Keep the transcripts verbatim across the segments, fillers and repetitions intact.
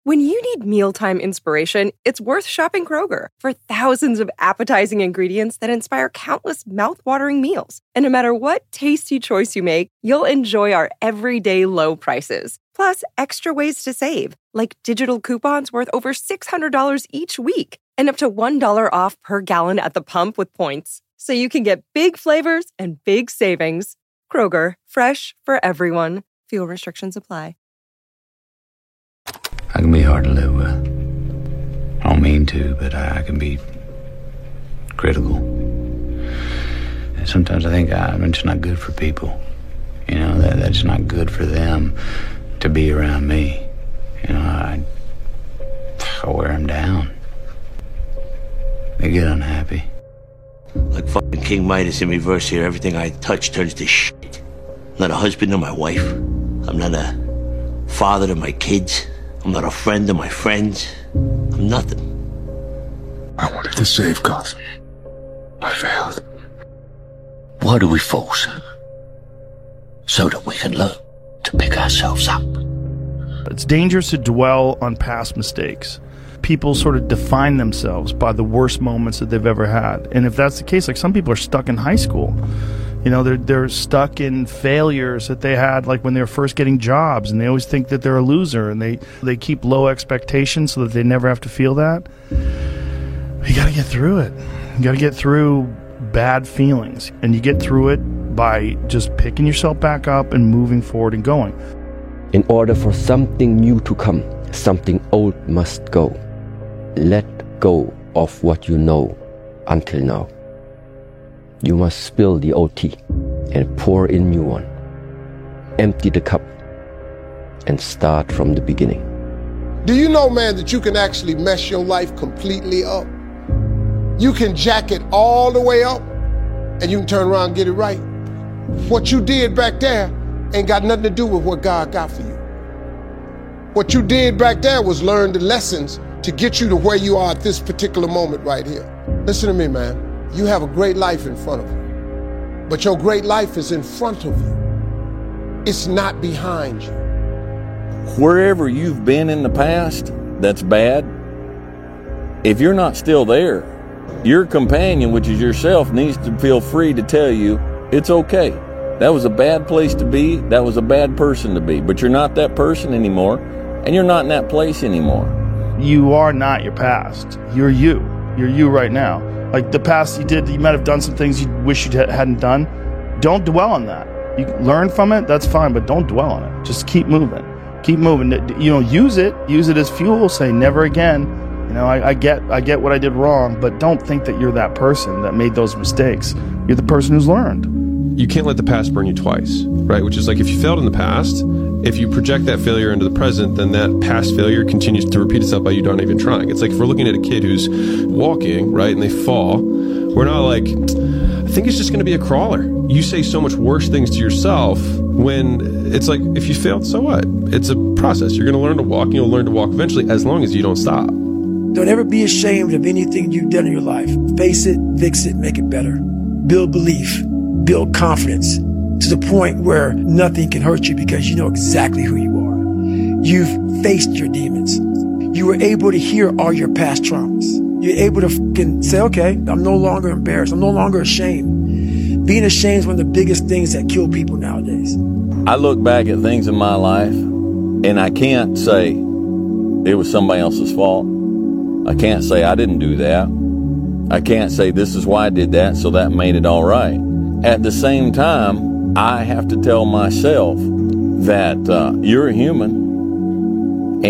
When you need mealtime inspiration, it's worth shopping Kroger for thousands of appetizing ingredients that inspire countless mouth-watering meals. And no matter what tasty choice you make, you'll enjoy our everyday low prices. Plus, extra ways to save, like digital coupons worth over six hundred dollars each week and up to one dollar off per gallon at the pump with points. So you can get big flavors and big savings. Kroger, fresh for everyone. Fuel restrictions apply. I can be hard to live with. I don't mean to, but I, I can be critical. And sometimes I think I'm just not good for people. You know, that that's not good for them to be around me. You know, I, I wear them down. They get unhappy. Like fucking King Midas in reverse here. Everything I touch turns to shit. I'm not a husband to my wife. I'm not a father to my kids. I'm not a friend to my friends. I'm nothing. I wanted to save Gotham. I failed. Why do we force? So that we can learn to pick ourselves up. It's dangerous to dwell on past mistakes. People sort of define themselves by the worst moments that they've ever had. And if that's the case, like some people are stuck in high school. You know, they're they're stuck in failures that they had like when they were first getting jobs, and they always think that they're a loser, and they, they keep low expectations so that they never have to feel that. You got to get through it. You got to get through bad feelings, and you get through it by just picking yourself back up and moving forward and going. In order for something new to come, something old must go. Let go of what you know until now. You must spill the old tea and pour in new one. Empty the cup and start from the beginning. Do you know, man, that you can actually mess your life completely up? You can jack it all the way up and you can turn around and get it right. What you did back there ain't got nothing to do with what God got for you. What you did back there was learn the lessons to get you to where you are at this particular moment right here. Listen to me, man. You have a great life in front of you, but your great life is in front of you. It's not behind you. Wherever you've been in the past that's bad, if you're not still there, your companion, which is yourself, needs to feel free to tell you it's okay. That was a bad place to be. That was a bad person to be. But you're not that person anymore, and you're not in that place anymore. You are not your past. You're you. You're you right now. Like the past you did, you might have done some things you wish you hadn't done. Don't dwell on that. You learn from it, that's fine, but don't dwell on it. Just keep moving. Keep moving. You know, use it. Use it as fuel. Say never again. You know, I, I get I get what I did wrong, but don't think that you're that person that made those mistakes. You're the person who's learned. You can't let the past burn you twice, right? Which is like if you failed in the past, if you project that failure into the present, then that past failure continues to repeat itself by you not even trying. It's like if we're looking at a kid who's walking, right, and they fall, we're not like, I think it's just going to be a crawler. You say so much worse things to yourself when it's like, if you failed, so what? It's a process. You're going to learn to walk, and you'll learn to walk eventually as long as you don't stop. Don't ever be ashamed of anything you've done in your life. Face it, fix it, make it better. Build belief, build confidence to the point where nothing can hurt you because you know exactly who you are. You've faced your demons. You were able to hear all your past traumas. You're able to fucking say, okay, I'm no longer embarrassed. I'm no longer ashamed. Being ashamed is one of the biggest things that kill people nowadays. I look back at things in my life and I can't say it was somebody else's fault. I can't say I didn't do that. I can't say this is why I did that, so that made it all right. At the same time, I have to tell myself that uh, you're a human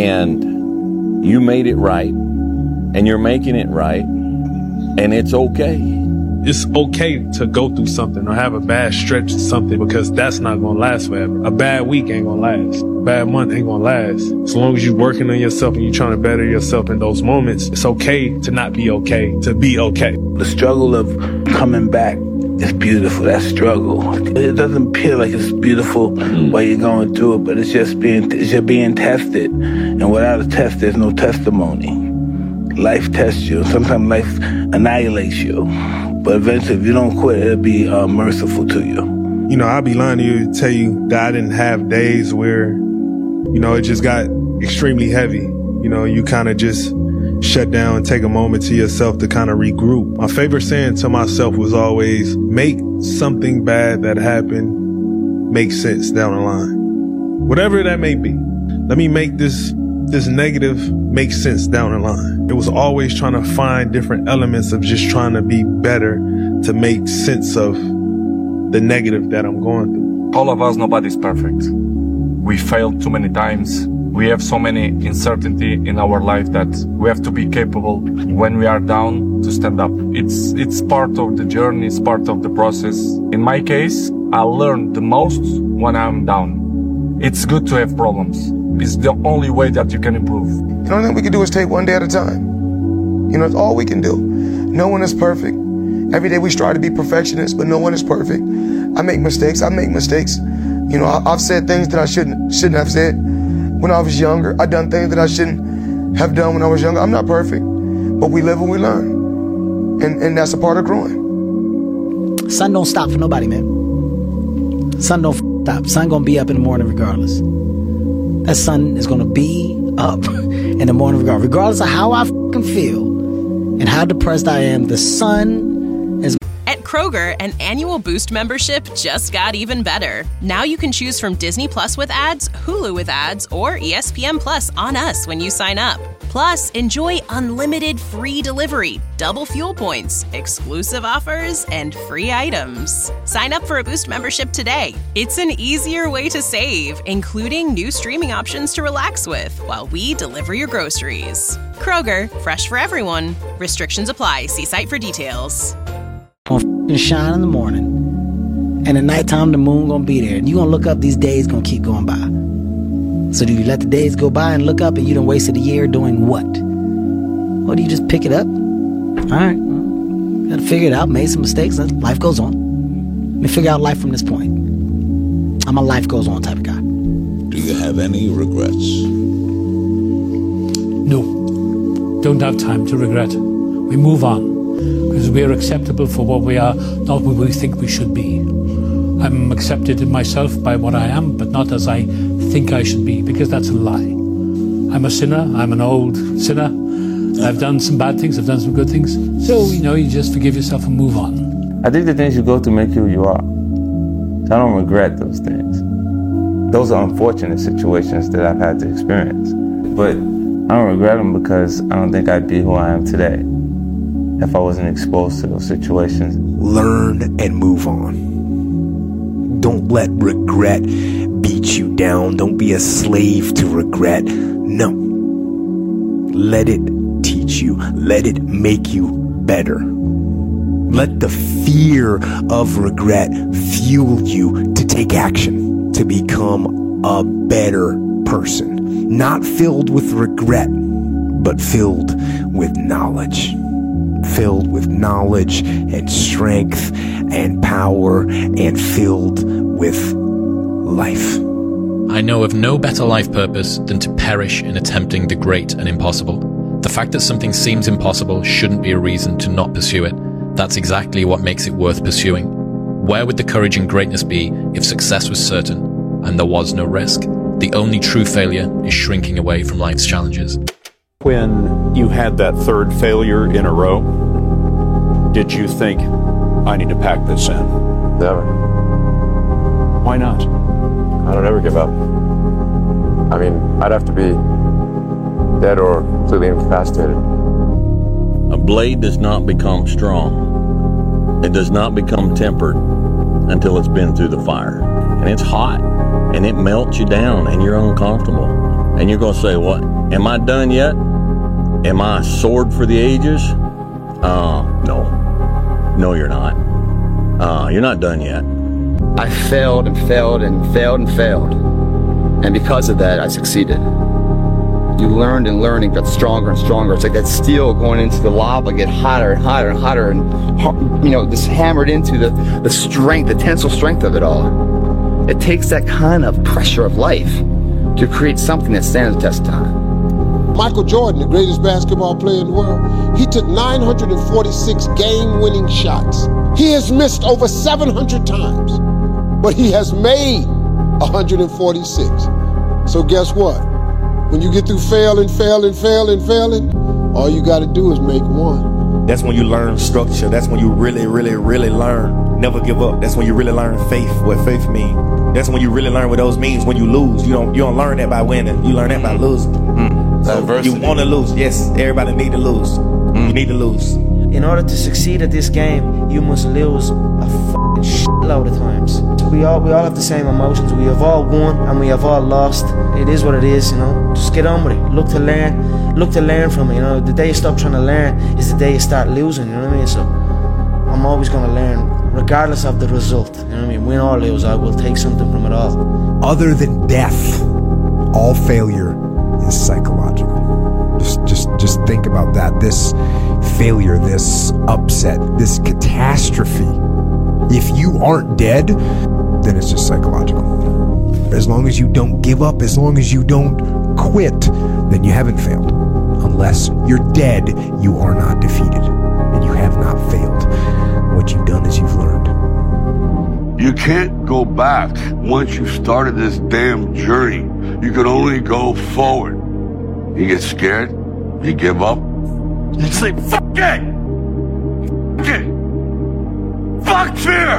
and you made it right and you're making it right and it's okay. It's okay to go through something or have a bad stretch of something because that's not going to last forever. A bad week ain't going to last. A bad month ain't going to last. As long as you're working on yourself and you're trying to better yourself in those moments, it's okay to not be okay, to be okay. The struggle of coming back is beautiful. That struggle. It doesn't feel like it's beautiful while you're going through it, but it's just being, it's just being tested. And without a test, there's no testimony. Life tests you. Sometimes life annihilates you. But eventually, if you don't quit, it'll be uh, merciful to you. You know, I'll be lying to you to tell you that I didn't have days where, you know, it just got extremely heavy. you know, you kind of just shut down and take a moment to yourself to kind of regroup. My favorite saying to myself was always, make something bad that happened make sense down the line. Whatever that may be. Let me make this this negative make sense down the line. It was always trying to find different elements of just trying to be better to make sense of the negative that I'm going through. All of us, nobody's perfect. We failed too many times. We have so many uncertainty in our life that we have to be capable when we are down to stand up. It's it's part of the journey, it's part of the process. In my case, I learned the most when I'm down. It's good to have problems. It's the only way that you can improve. The only thing we can do is take one day at a time. You know, it's all we can do. No one is perfect. Every day we strive to be perfectionists, but no one is perfect. I make mistakes. I make mistakes. You know, I, I've said things that I shouldn't shouldn't have said when I was younger. I've done things that I shouldn't have done when I was younger. I'm not perfect, but we live and we learn. And, and that's a part of growing. Sun don't stop for nobody, man. Sun don't stop. Sun gonna be up in the morning regardless. That sun is gonna be up in the morning regardless. Regardless of how I fucking feel and how depressed I am, the sun is... At Kroger, an annual Boost membership just got even better. Now you can choose from Disney Plus with ads, Hulu with ads, or E S P N Plus on us when you sign up. Plus, enjoy unlimited free delivery, double fuel points, exclusive offers, and free items. Sign up for a Boost membership today. It's an easier way to save, including new streaming options to relax with while we deliver your groceries. Kroger, fresh for everyone. Restrictions apply. See site for details. Gonna shine in the morning, and at nighttime the moon gonna be there, and you gonna look up, these days gonna keep going by. So do you let the days go by and look up and you done wasted a year doing what? Or do you just pick it up? Alright, well, gotta figure it out, made some mistakes, and life goes on. Let me figure out life from this point. I'm a life goes on type of guy. Do you have any regrets? No, don't have time to regret. We move on. Because we are acceptable for what we are, not what we think we should be. I'm accepted in myself by what I am, but not as I think I should be, because that's a lie. I'm a sinner. I'm an old sinner. I've done some bad things. I've done some good things. So, you know, you just forgive yourself and move on. I think the things you go through make you who you are. So I don't regret those things. Those are unfortunate situations that I've had to experience. But I don't regret them because I don't think I'd be who I am today if I wasn't exposed to those situations. Learn and move on. Don't let regret beat you down. Don't be a slave to regret. No. Let it teach you. Let it make you better. Let the fear of regret fuel you to take action, to become a better person. Not filled with regret, but filled with knowledge. Filled with knowledge and strength and power and filled with life. I know of no better life purpose than to perish in attempting the great and impossible. The fact that something seems impossible shouldn't be a reason to not pursue it. That's exactly what makes it worth pursuing. Where would the courage and greatness be if success was certain and there was no risk? The only true failure is shrinking away from life's challenges. When you had that third failure in a row, did you think, I need to pack this in? Never. Why not? I don't ever give up. I mean, I'd have to be dead or completely incapacitated. A blade does not become strong. It does not become tempered until it's been through the fire. And it's hot, and it melts you down, and you're uncomfortable. And you're going to say, what? Am I done yet? Am I a sword for the ages? Uh, no. No, you're not. Uh, you're not done yet. I failed and failed and failed and failed. And because of that, I succeeded. You learned and learned and got stronger and stronger. It's like that steel going into the lava, get hotter and hotter and hotter, and, you know, just hammered into the, the strength, the tensile strength of it all. It takes that kind of pressure of life to create something that stands the test of time. Michael Jordan, the greatest basketball player in the world, he took nine hundred forty-six game-winning shots. He has missed over seven hundred times, but he has made one hundred forty-six. So guess what? When you get through failing, failing, failing, failing, all you got to do is make one. That's when you learn structure. That's when you really, really, really learn. Never give up. That's when you really learn faith, what faith means. That's when you really learn what those means when you lose. You don't you don't learn that by winning. You learn that by losing. Mm. So you want to lose. Yes, everybody need to lose. Mm. You need to lose. In order to succeed at this game, you must lose a fucking shitload of times. We all we all have the same emotions. We have all won and we have all lost. It is what it is, you know. Just get on with it. Look to learn. Look to learn from it. You know, the day you stop trying to learn is the day you start losing. You know what I mean? So I'm always gonna learn, regardless of the result. You know what I mean? Win or lose, I will take something from it all. Other than death, all failure is psychological. Just, just, just think about that. This failure, this upset, this catastrophe. If you aren't dead, then it's just psychological. As long as you don't give up, as long as you don't quit, then you haven't failed. Unless you're dead, you are not defeated, and you have not failed. What you've done is you've learned. You can't go back. Once you've started this damn journey, you can only go forward. You get scared, you give up, you say, fuck it! Fuck it! Fuck fear!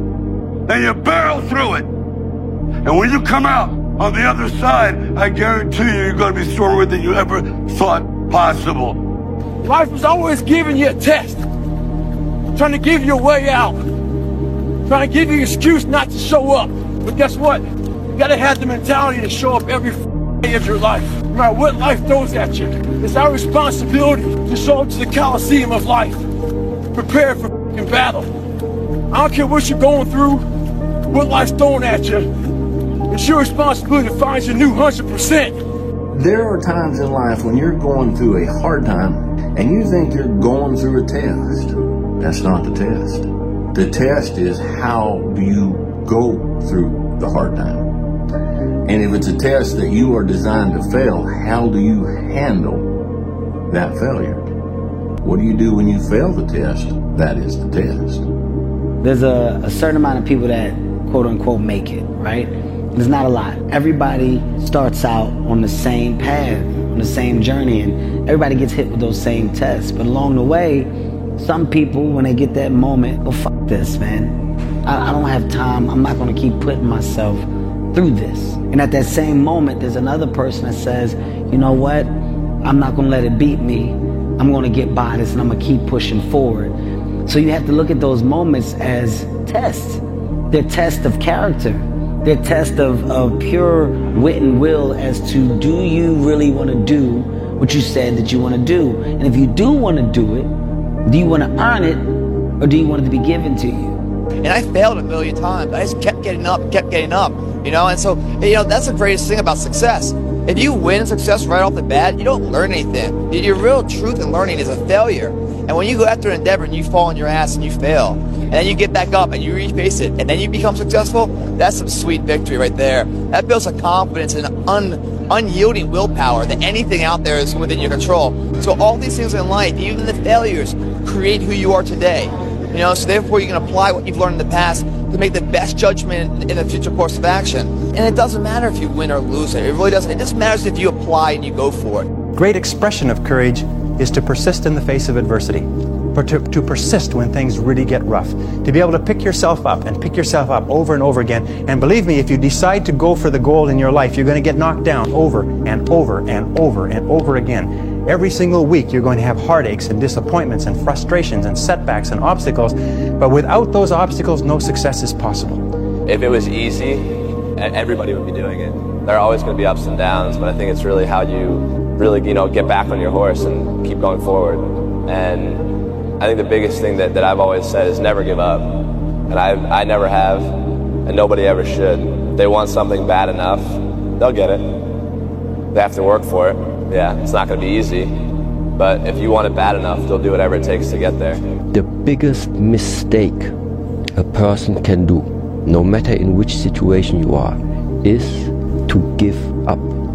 And you barrel through it. And when you come out on the other side, I guarantee you you're gonna be stronger than you ever thought possible. Life is always giving you a test. Trying to give you a way out. Trying to give you an excuse not to show up. But guess what? You gotta have the mentality to show up every day of your life. No matter what life throws at you, it's our responsibility to show up to the Coliseum of life. Prepare for f***ing battle. I don't care what you're going through, what life's throwing at you. It's your responsibility to find your new one hundred percent. There are times in life when you're going through a hard time and you think you're going through a test. That's not the test. The test is how do you go through the hard time. And if it's a test that you are designed to fail, how do you handle that failure? What do you do when you fail the test? That is the test. There's a, a certain amount of people that quote unquote make it, right? There's not a lot. Everybody starts out on the same path, on the same journey, and everybody gets hit with those same tests. But along the way, some people, when they get that moment, oh, fuck this, man. I, I don't have time. I'm not going to keep putting myself through this. And at that same moment, there's another person that says, you know what? I'm not going to let it beat me. I'm going to get by this, and I'm going to keep pushing forward. So you have to look at those moments as tests. They're tests of character. They're tests of, of pure wit and will as to, do you really want to do what you said that you want to do? And if you do want to do it, do you want to earn it, or do you want it to be given to you? And I failed a million times. I just kept getting up, kept getting up, you know? And so, you know, that's the greatest thing about success. If you win success right off the bat, you don't learn anything. Your real truth in learning is a failure. And when you go after an endeavor and you fall on your ass and you fail, and then you get back up and you reface it, and then you become successful, that's some sweet victory right there. That builds a confidence and un, unyielding willpower that anything out there is within your control. So all these things in life, even the failures, create who you are today. You know, so therefore you can apply what you've learned in the past to make the best judgment in the future course of action. And it doesn't matter if you win or lose it. It really doesn't. It just matters if you apply and you go for it. Great expression of courage is to persist in the face of adversity. But to, to persist when things really get rough. To be able to pick yourself up and pick yourself up over and over again. And believe me, if you decide to go for the goal in your life, you're going to get knocked down over and over and over and over again. Every single week you're going to have heartaches and disappointments and frustrations and setbacks and obstacles. But without those obstacles, no success is possible. If it was easy, everybody would be doing it. There are always going to be ups and downs, but I think it's really how you really, you know, get back on your horse and keep going forward. And I think the biggest thing that, that I've always said is never give up. And I I never have, and nobody ever should. If they want something bad enough, they'll get it. They have to work for it. Yeah, it's not going to be easy. But if you want it bad enough, they'll do whatever it takes to get there. The biggest mistake a person can do, no matter in which situation you are, is to give up.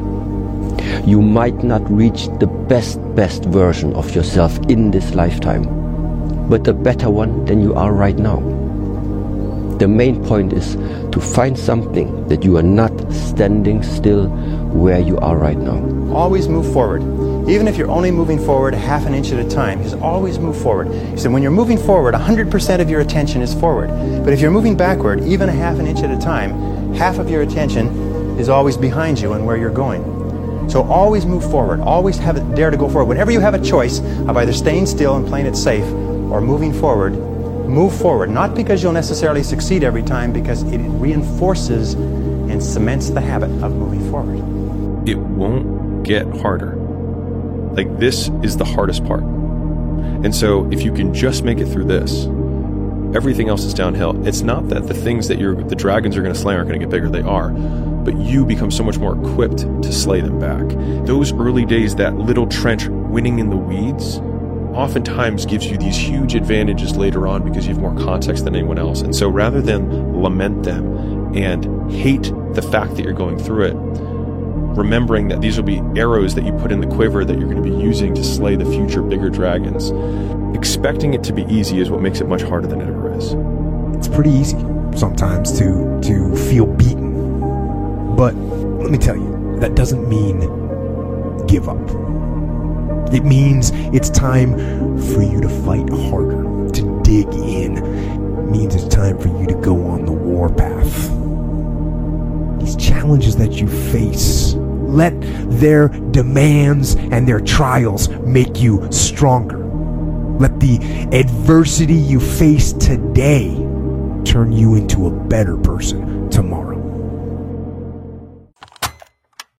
You might not reach the best, best version of yourself in this lifetime, but a better one than you are right now. The main point is to find something that you are not standing still where you are right now. always move forward. Even if you're only moving forward half an inch at a time, just always move forward. He said when you're moving forward, one hundred percent of your attention is forward. But if you're moving backward, even a half an inch at a time, half of your attention is always behind you and where you're going. So always move forward. Always have it, dare to go forward. Whenever you have a choice of either staying still and playing it safe or moving forward, move forward. Not because you'll necessarily succeed every time, because it reinforces and cements the habit of moving forward. It won't get harder. Like, this is the hardest part. And so if you can just make it through this, everything else is downhill. It's not that the things that you're, the dragons are going to slay aren't going to get bigger. They are. But you become so much more equipped to slay them back. Those early days, that little trench winning in the weeds, oftentimes gives you these huge advantages later on because you have more context than anyone else. And so rather than lament them and hate the fact that you're going through it, remembering that these will be arrows that you put in the quiver that you're going to be using to slay the future bigger dragons, expecting it to be easy is what makes it much harder than it ever is. It's pretty easy sometimes to to feel beaten. But let me tell you, that doesn't mean give up. It means it's time for you to fight harder, to dig in. It means it's time for you to go on the warpath. These challenges that you face, let their demands and their trials make you stronger. Let the adversity you face today turn you into a better person